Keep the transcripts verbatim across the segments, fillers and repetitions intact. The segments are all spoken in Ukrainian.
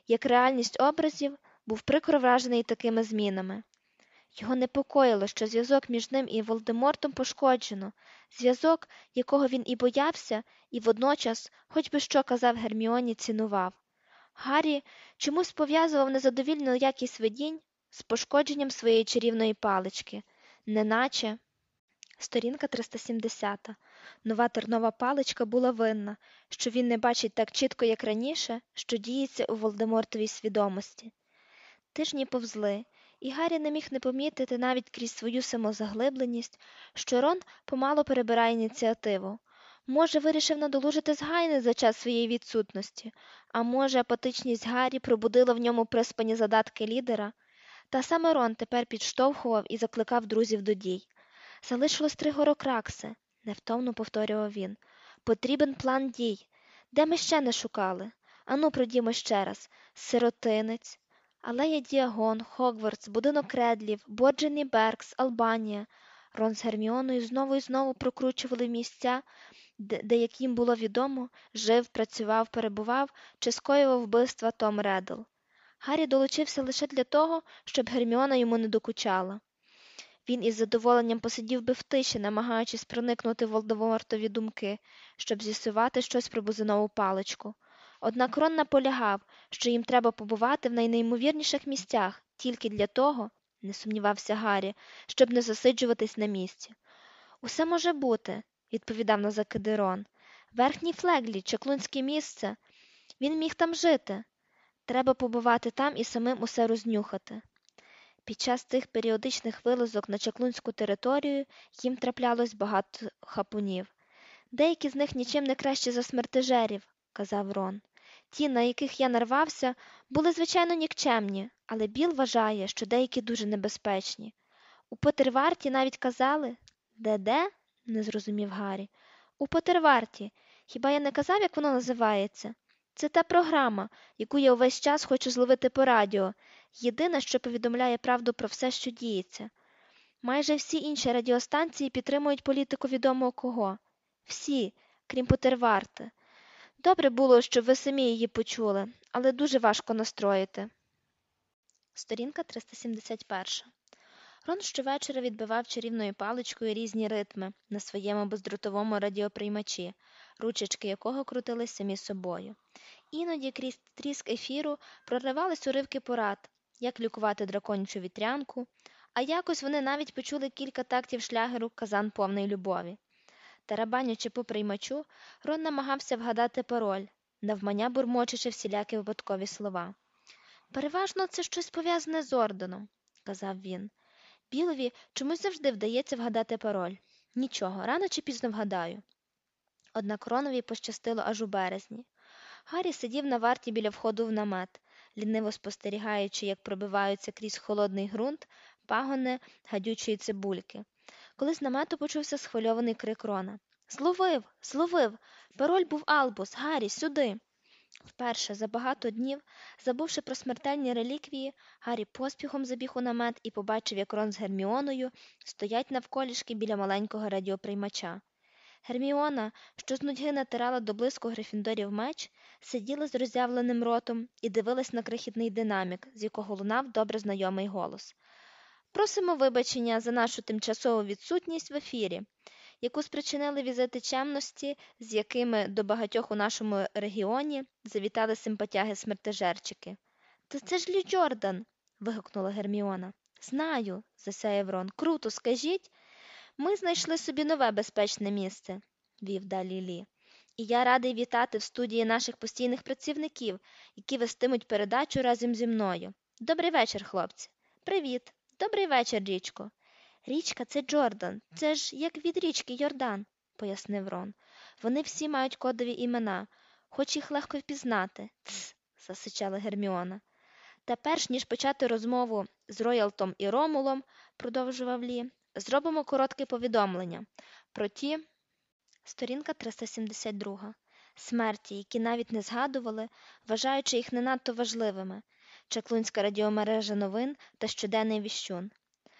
як реальність образів, був прикро вражений такими змінами. Його непокоїло, що зв'язок між ним і Волдемортом пошкоджено, зв'язок, якого він і боявся, і водночас, хоч би що казав Герміоні, цінував. Гаррі чомусь пов'язував незадовільну якість видінь з пошкодженням своєї чарівної палички, неначе... Сторінка триста сімдесят. Нова тернова паличка була винна, що він не бачить так чітко, як раніше, що діється у Волдемортовій свідомості. Тижні повзли, і Гаррі не міг не помітити навіть крізь свою самозаглибленість, що Рон помало перебирає ініціативу. Може, вирішив надолужити згайне за час своєї відсутності, а може, апатичність Гаррі пробудила в ньому приспані задатки лідера. Та саме Рон тепер підштовхував і закликав друзів до дій. «Залишилось три горокракси», – невтомно повторював він. «Потрібен план дій. Де ми ще не шукали? Ану, пройдімо ще раз. Сиротинець, Алея Діагон, Хогвартс, будинок Редлів, Борджені Беркс, Албанія». Рон з Герміоною знову і знову прокручували місця, де, де, як їм було відомо, жив, працював, перебував чи скоював вбивства Том Реддл. Гаррі долучився лише для того, щоб Герміона йому не докучала. Він із задоволенням посидів би в тиші, намагаючись проникнути в Волдемортові думки, щоб з'ясувати щось про бузинову паличку. Однак Рон наполягав, що їм треба побувати в найнеймовірніших місцях тільки для того, не сумнівався Гаррі, щоб не засиджуватись на місці. «Усе може бути», – відповідав на закиди Рон. «Верхній Флеглі, чаклунське місце. Він міг там жити. Треба побувати там і самим усе рознюхати». Під час тих періодичних вилазок на чаклунську територію їм траплялось багато хапунів. «Деякі з них нічим не краще за смертежерів», – казав Рон. «Ті, на яких я нарвався, були, звичайно, нікчемні, але Біл вважає, що деякі дуже небезпечні. У Поттерварті навіть казали...» «Де-де?» – не зрозумів Гаррі. «У Поттерварті. Хіба я не казав, як воно називається? Це та програма, яку я увесь час хочу зловити по радіо. Єдине, що повідомляє правду про все, що діється. Майже всі інші радіостанції підтримують політику відомо кого. Всі, крім Поттерварти. Добре було, щоб ви самі її почули, але дуже важко настроїти». Сторінка триста сімдесят один. Рон щовечора відбивав чарівною паличкою різні ритми на своєму бездротовому радіоприймачі, ручечки якого крутились самі собою. Іноді крізь тріск ефіру проривались уривки порад, як лікувати драконячу вітрянку, а якось вони навіть почули кілька тактів шлягеру «Казан повний любові». Тарабанячи по приймачу, Рон намагався вгадати пароль, навмання бурмочучи всілякі випадкові слова. «Переважно це щось пов'язане з орденом», – казав він. «Білові чомусь завжди вдається вгадати пароль. Нічого, рано чи пізно вгадаю». Однак Ронові пощастило аж у березні. Гаррі сидів на варті біля входу в намет, ліниво спостерігаючи, як пробиваються крізь холодний ґрунт пагони гадючої цибульки. Коли з намету почувся схвильований крик Рона. «Зловив! Зловив! Пароль був Албус! Гаррі, сюди!» Вперше за багато днів, забувши про смертельні реліквії, Гаррі поспіхом забіг у намет і побачив, як Рон з Герміоною стоять навколішки біля маленького радіоприймача. Герміона, що з нудьги натирала до блиску Грифіндорів меч, сиділа з роззявленим ротом і дивилась на крихітний динамік, з якого лунав добре знайомий голос. «Просимо вибачення за нашу тимчасову відсутність в ефірі, яку спричинили візити чемності, з якими до багатьох у нашому регіоні завітали симпатяги-смертежерчики». «Та це ж Лі Джордан!» – вигукнула Герміона. «Знаю», – засяяв Рон. «Круто, скажіть?» «Ми знайшли собі нове безпечне місце», – вів далі Лі. «І я радий вітати в студії наших постійних працівників, які вестимуть передачу разом зі мною. Добрий вечір, хлопці». «Привіт. Добрий вечір, Річко». «Річка – це Джордан. Це ж як від річки Йордан», – пояснив Рон. «Вони всі мають кодові імена, хоч їх легко впізнати». «Тсс», – засичала Герміона. «Та перш ніж почати розмову з Роялтом і Ромулом», – продовжував Лі, – «зробимо коротке повідомлення про ті...» Сторінка триста сімдесят два. «Смерті, які навіть не згадували, вважаючи їх не надто важливими. Чаклунська радіомережа новин та щоденний віщун.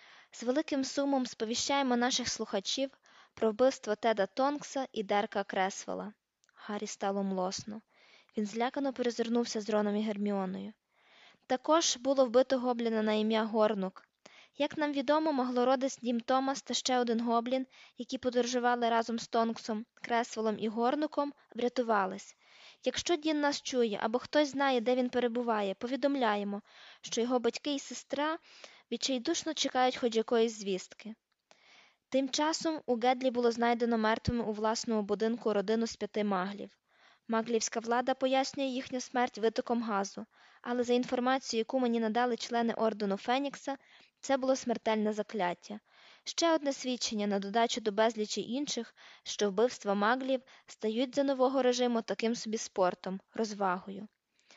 З великим сумом сповіщаємо наших слухачів про вбивство Теда Тонкса і Дерка Кресвелла». Гаррі стало млосно. Він злякано перезирнувся з Роном і Герміоною. Також було вбито гобліна на ім'я Горнук. Як нам відомо, Маглородець Дім Томас та ще один гоблін, які подорожували разом з Тонксом, Кресвелом і Горнуком, врятувались. Якщо Дін нас чує або хтось знає, де він перебуває, повідомляємо, що його батьки і сестра відчайдушно чекають хоч якоїсь звістки. Тим часом у Гедлі було знайдено мертвими у власному будинку родину з п'яти маглів. Маглівська влада пояснює їхню смерть витоком газу, але за інформацією, яку мені надали члени Ордену Фенікса, це було смертельне закляття. Ще одне свідчення на додачу до безлічі інших, що вбивства маглів стають за нового режиму таким собі спортом, розвагою.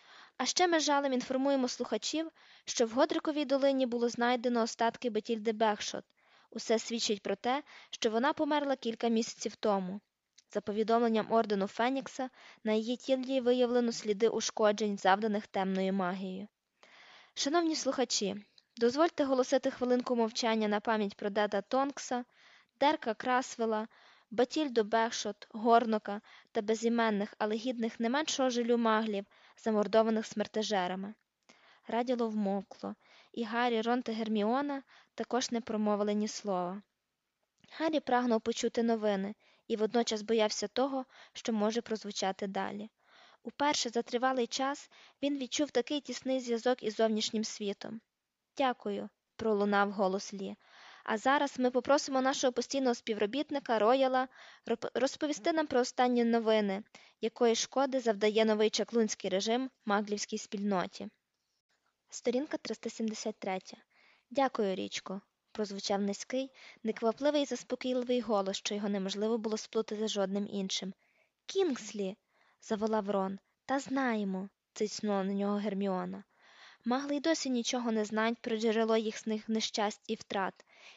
А ще ми жалем інформуємо слухачів, що в Годриковій долині було знайдено остатки Бетільди Бекшот. Усе свідчить про те, що вона померла кілька місяців тому. За повідомленням Ордену Фенікса, на її тілі виявлено сліди ушкоджень, завданих темною магією. Шановні слухачі, дозвольте голосити хвилинку мовчання на пам'ять про Деда Тонкса, Дерка Красвела, Батільду Бекшот, Горнока та безіменних, але гідних не меншого жалю маглів, замордованих смертежерами. Раділо вмовкло, і Гаррі, Рон та Герміона також не промовили ні слова. Гаррі прагнув почути новини і водночас боявся того, що може прозвучати далі. Уперше за тривалий час він відчув такий тісний зв'язок із зовнішнім світом. «Дякую», – пролунав голос Лі. «А зараз ми попросимо нашого постійного співробітника Рояла розповісти нам про останні новини, якої шкоди завдає новий чаклунський режим маглівській спільноті». Сторінка триста сімдесят три. «Дякую, Річко», – прозвучав низький, неквапливий і заспокійливий голос, що його неможливо було сплутати з жодним іншим. «Кінгслі!» – заволав Рон. «Та знаємо», – цицнула на нього Герміона. «Магли й досі нічого не знають про джерело їхніх нещасть і втрат»,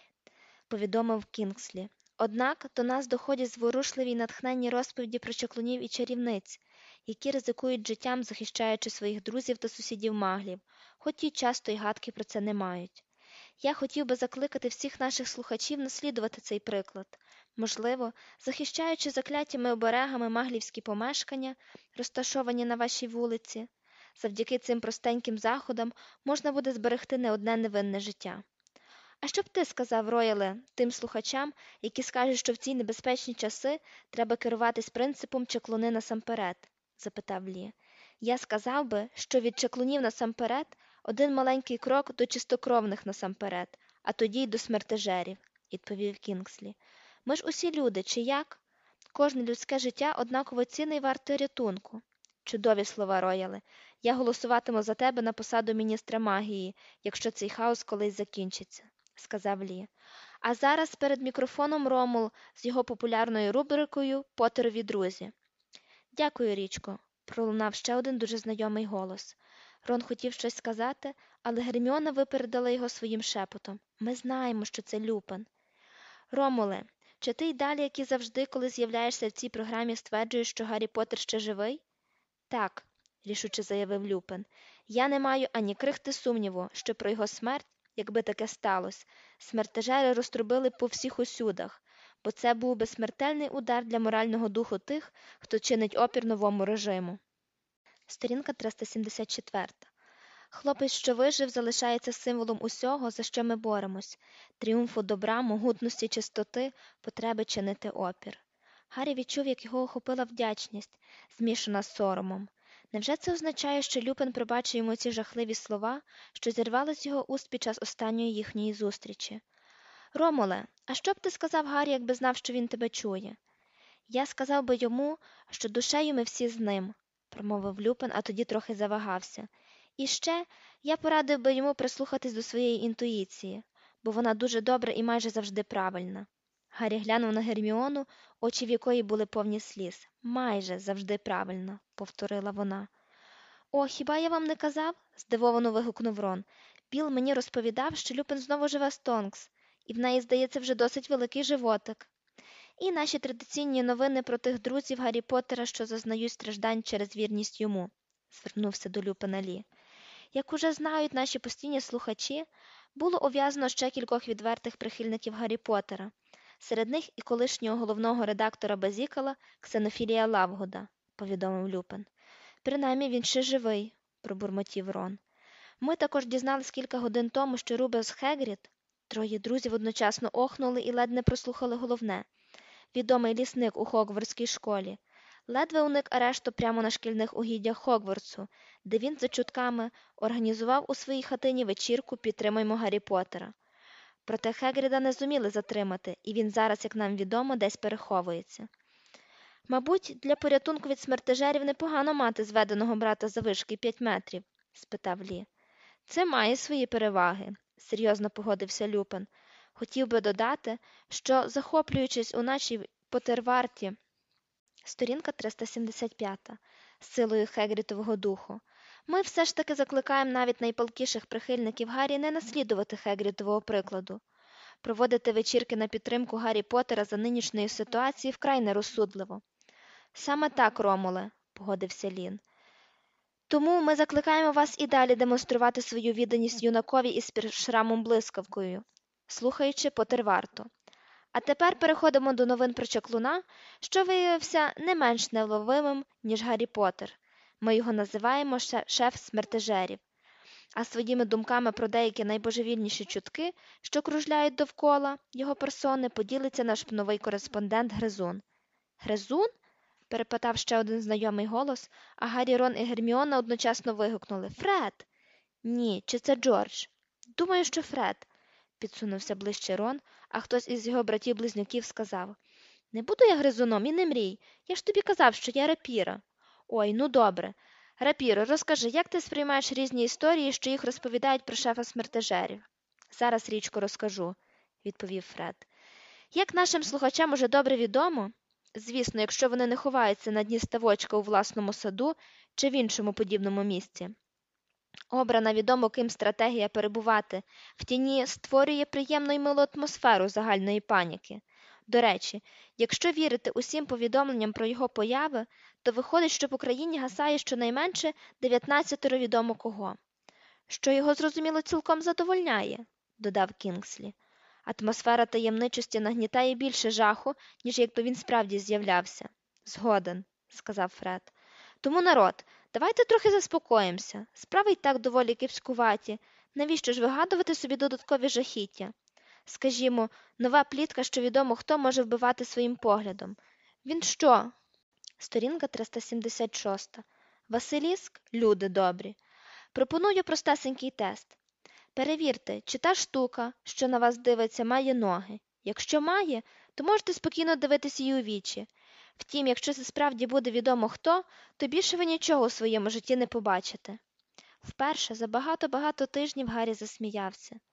– повідомив Кінгслі. «Однак до нас доходять зворушливі й натхненні розповіді про чаклунів і чарівниць, які ризикують життям, захищаючи своїх друзів та сусідів маглів, хоч ті часто й гадки про це не мають. Я хотів би закликати всіх наших слухачів наслідувати цей приклад. Можливо, захищаючи закляттями оберегами маглівські помешкання, розташовані на вашій вулиці, завдяки цим простеньким заходам можна буде зберегти не одне невинне життя. А що б ти сказав, Рояле, тим слухачам, які скажуть, що в ці небезпечні часи треба керуватись принципом чаклуни насамперед? Запитав Лі. Я сказав би, що від чаклунів насамперед один маленький крок до чистокровних насамперед, а тоді й до смертежерів, відповів Кінгслі. Ми ж усі люди, чи як? Кожне людське життя однаково цінне й варте рятунку. Чудові слова, Рояле. Я голосуватиму за тебе на посаду міністра магії, якщо цей хаос колись закінчиться, сказав Лі. А зараз перед мікрофоном Ромул з його популярною рубрикою «Поттерові друзі». Дякую, Річко, пролунав ще один дуже знайомий голос. Рон хотів щось сказати, але Герміона випередила його своїм шепотом. Ми знаємо, що це Люпен. Ромуле, чи ти й далі, як і завжди, коли з'являєшся в цій програмі, стверджуєш, що Гаррі Поттер ще живий? Так, рішуче заявив Люпен. Я не маю ані крихти сумніву, що про його смерть, якби таке сталося, смертежери розтрубили по всіх усюдах, бо це був би смертельний удар для морального духу тих, хто чинить опір новому режиму. Сторінка триста сімдесят чотири. Хлопець, що вижив, залишається символом усього, за що ми боремось – тріумфу добра, могутності, чистоти, потреби чинити опір. Гаррі відчув, як його охопила вдячність, змішана з соромом. Невже це означає, що Люпен пробачив йому ці жахливі слова, що зірвали з його уст під час останньої їхньої зустрічі? Ромуле, а що б ти сказав Гаррі, якби знав, що він тебе чує? Я сказав би йому, що душею ми всі з ним, промовив Люпен, а тоді трохи завагався. І ще я порадив би йому прислухатись до своєї інтуїції, бо вона дуже добра і майже завжди правильна. Гаррі глянув на Герміону, очі в якої були повні сліз. «Майже завжди правильно», – повторила вона. «О, хіба я вам не казав?» – здивовано вигукнув Рон. «Біл мені розповідав, що Люпен знову живе з Тонкс, і в неї, здається, вже досить великий животик. І наші традиційні новини про тих друзів Гаррі Поттера, що зазнають страждань через вірність йому», – звернувся до Люпена Лі. «Як уже знають наші постійні слухачі, було ув'язнено ще кількох відвертих прихильників Гаррі Поттера. Серед них і колишнього головного редактора Базікала Ксенофілія Лавгуда», – повідомив Люпен. Принаймні він ще живий, пробурмотів Рон. Ми також дізнались кілька годин тому, що Рубеус Хегрід, троє друзів одночасно охнули і ледь не прослухали головне, відомий лісник у Хогвартській школі, ледве уник арешту прямо на шкільних угіддях Хогвартсу, де він, за чутками, організував у своїй хатині вечірку «Підтримаймо Гаррі Поттера». Проте Хегріда не зуміли затримати, і він зараз, як нам відомо, десь переховується. «Мабуть, для порятунку від смертежерів непогано мати зведеного брата завишки п'ять метрів?» – спитав Лі. «Це має свої переваги», – серйозно погодився Люпин. Хотів би додати, що, захоплюючись у нашій Потерварті, сторінка триста сімдесят п'ять, силою Хегрітового духу, ми все ж таки закликаємо навіть найпалкіших прихильників Гаррі не наслідувати Хегрітового прикладу. Проводити вечірки на підтримку Гаррі Поттера за нинішньої ситуації вкрай нерозсудливо. «Саме так, Ромуле», – погодився Лін. «Тому ми закликаємо вас і далі демонструвати свою відданість юнакові із шрамом-блискавкою, слухаючи Потерварту. А тепер переходимо до новин про чаклуна, що виявився не менш невловимим, ніж Гаррі Поттер. Ми його називаємо шеф смертежерів. А своїми думками про деякі найбожевільніші чутки, що кружляють довкола його персони, поділиться наш новий кореспондент Гризун». «Гризун?» – перепитав ще один знайомий голос, а Гаррі, Рон і Герміона одночасно вигукнули: «Фред!» «Ні, чи це Джордж?» «Думаю, що Фред», – підсунувся ближче Рон, а хтось із його братів-близнюків сказав: «Не буду я гризуном і не мрій, я ж тобі казав, що я рапіра». «Ой, ну добре. Рапіро, розкажи, як ти сприймаєш різні історії, що їх розповідають про шефа смертежерів?» «Зараз, Річко, розкажу», – відповів Фред. «Як нашим слухачам уже добре відомо, звісно, якщо вони не ховаються на дні ставочка у власному саду чи в іншому подібному місці, обрана відомо ким стратегія перебувати в тіні створює приємну й милу атмосферу загальної паніки. До речі, якщо вірити усім повідомленням про його появи, то виходить, що в Україні гасає щонайменше дев'ятнадцятеро відомо кого. Що його, зрозуміло, цілком задовольняє», – додав Кінгслі. «Атмосфера таємничості нагнітає більше жаху, ніж якби він справді з'являвся». «Згоден», – сказав Фред. «Тому, народ, давайте трохи заспокоїмося. Справи й так доволі кепськуваті. Навіщо ж вигадувати собі додаткові жахіття? Скажімо, нова плітка, що відомо хто може вбивати своїм поглядом. Він що?» Сторінка триста сімдесят шість. «Василіск? Люди добрі. Пропоную простесенький тест. Перевірте, чи та штука, що на вас дивиться, має ноги. Якщо має, то можете спокійно дивитися її у вічі. Втім, якщо це справді буде відомо хто, то більше ви нічого у своєму житті не побачите». Вперше за багато-багато тижнів Гаррі засміявся.